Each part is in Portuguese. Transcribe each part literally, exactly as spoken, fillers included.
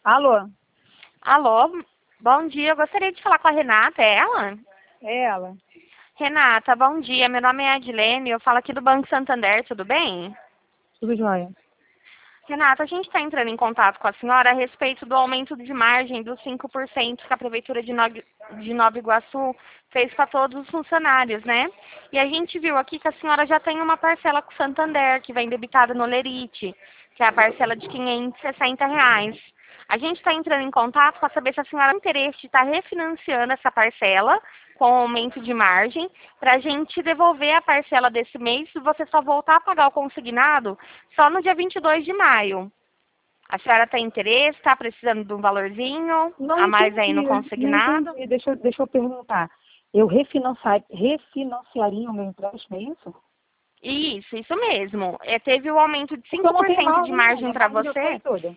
Alô? Alô, bom dia. Eu gostaria de falar com a Renata, é ela? É ela. Renata, bom dia. Meu nome é Adilene, eu falo aqui do Banco Santander, tudo bem? Tudo jóia. Renata, a gente está entrando em contato com a senhora a respeito do aumento de margem dos cinco por cento que a Prefeitura de Nova, de Nova Iguaçu fez para todos os funcionários, né? E a gente viu aqui que a senhora já tem uma parcela com o Santander, que vem debitada no Lerite, que é a parcela de quinhentos e sessenta reais. A gente está entrando em contato para saber se a senhora tem interesse de estar refinanciando essa parcela com aumento de margem, para a gente devolver a parcela desse mês e você só voltar a pagar o consignado só no dia vinte e dois de maio. A senhora tem interesse? Está precisando de um valorzinho Não a mais entendi, aí no não consignado? entendi. Deixa, eu- deixa eu perguntar. Eu refinanciar, refinanciaria o meu empréstimo, é isso? Isso, isso mesmo. É, teve o aumento de Porque eu cinco não por tenho cento de margem margem nenhuma, a para margem já foi você. toda.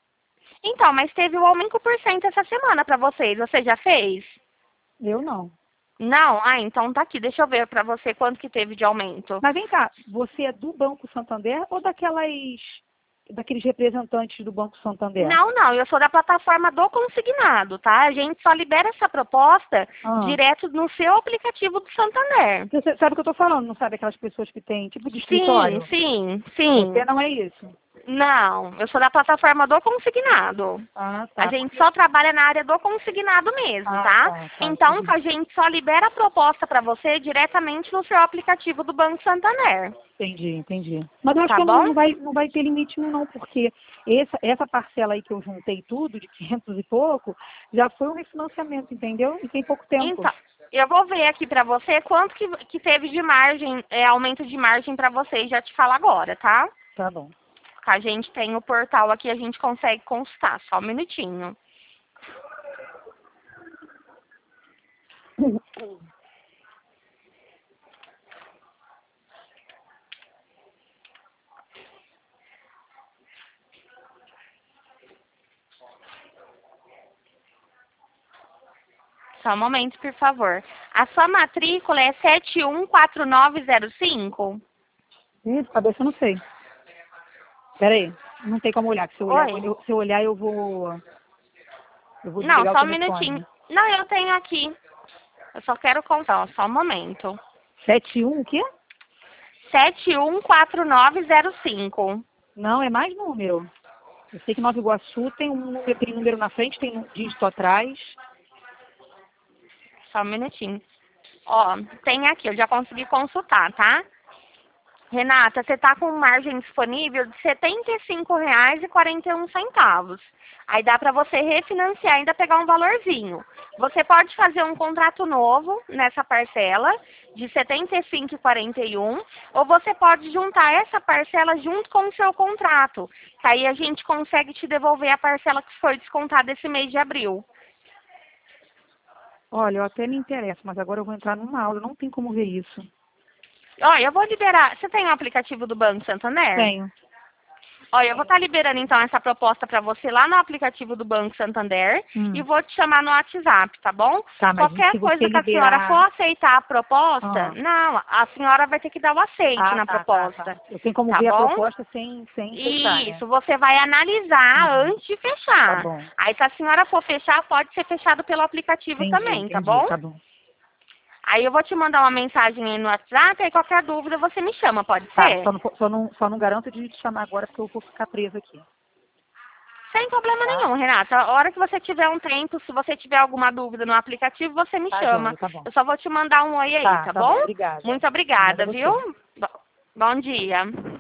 Então, mas teve o aumento por cento essa semana para vocês. Você já fez? Eu não. Não? Ah, então tá aqui. Deixa eu ver para você quanto que teve de aumento. Mas vem cá, você é do Banco Santander ou daquelas, daqueles representantes do Banco Santander? Não, não, eu sou da plataforma do consignado, tá? A gente só libera essa proposta Ah. direto no seu aplicativo do Santander. Você sabe o que eu tô falando, não sabe aquelas pessoas que têm tipo de Sim, escritório? sim, Você sim. não é isso? Não, eu sou da plataforma do consignado. Ah, A tá. gente Porque... só trabalha na área do consignado mesmo, Ah, tá? tá, tá, Então, entendi. a gente só libera a proposta para você diretamente no seu aplicativo do Banco Santander, Entendi, entendi. Mas eu acho tá que eu não, bom? não vai, não vai ter limite não, porque essa, essa parcela aí que eu juntei tudo, de quinhentos e pouco, já foi um refinanciamento, entendeu? E tem pouco tempo. Então, eu vou ver aqui para você quanto que, que teve de margem, é, aumento de margem para você e já te falo agora, tá? Tá bom. A gente tem o portal aqui, a gente consegue consultar, só um minutinho. Só um momento, por favor. A sua matrícula é sete um quatro nove zero cinco? Ih, de cabeça eu não sei. Pera aí, não tem como olhar, que se eu olhar, Oi? eu, se eu olhar eu vou, eu vou Não, desligar o só um minutinho. telefone. Não, eu tenho aqui. Eu só quero contar, ó, só um momento. Sete um o quê? sete um quatro nove zero cinco. Não, é mais número. Eu sei que Nova Iguaçu tem um número, tem número na frente, tem um dígito atrás. Só um minutinho. Ó, tem aqui, eu já consegui consultar, tá? Renata, você está com margem disponível de setenta e cinco reais e quarenta e um centavos. Aí dá para você refinanciar e ainda pegar um valorzinho. Você pode fazer um contrato novo nessa parcela de setenta e cinco reais e quarenta e um centavos, ou você pode juntar essa parcela junto com o seu contrato. Que aí a gente consegue te devolver a parcela que foi descontada esse mês de abril. Olha, eu até me interesso, mas agora eu vou entrar numa aula, não tem como ver isso. Olha, eu vou liberar. Você tem o aplicativo do Banco Santander? Tenho. Olha, eu vou estar liberando então essa proposta para você lá no aplicativo do Banco Santander e Hum. vou te chamar no WhatsApp, tá bom? Tá, mas e Qualquer se você coisa que a senhora liberar... for aceitar a proposta, Ah, não, a senhora vai ter que dar o aceite ah na tá, tá, proposta, tá. Eu tenho como tá ver a bom? proposta sem, sem fechar, né? Isso, você vai analisar Uhum. antes de Tá fechar. bom. Aí se a senhora for fechar, pode ser fechado pelo aplicativo Entendi, também, tá entendi, bom? tá bom. Aí eu vou te mandar uma mensagem aí no WhatsApp, aí qualquer dúvida você me chama, pode Tá, ser? só não, só não, só não garanto de te chamar agora porque eu vou ficar presa aqui. Sem problema Tá? nenhum, Renata. A hora que você tiver um tempo, se você tiver alguma dúvida no aplicativo, você me Tá, chama. joia, tá bom. Eu só vou te mandar um oi aí, Tá, tá tá bom, bom? obrigada. Muito Obrigada obrigada, a viu? você. Bo- Bom dia.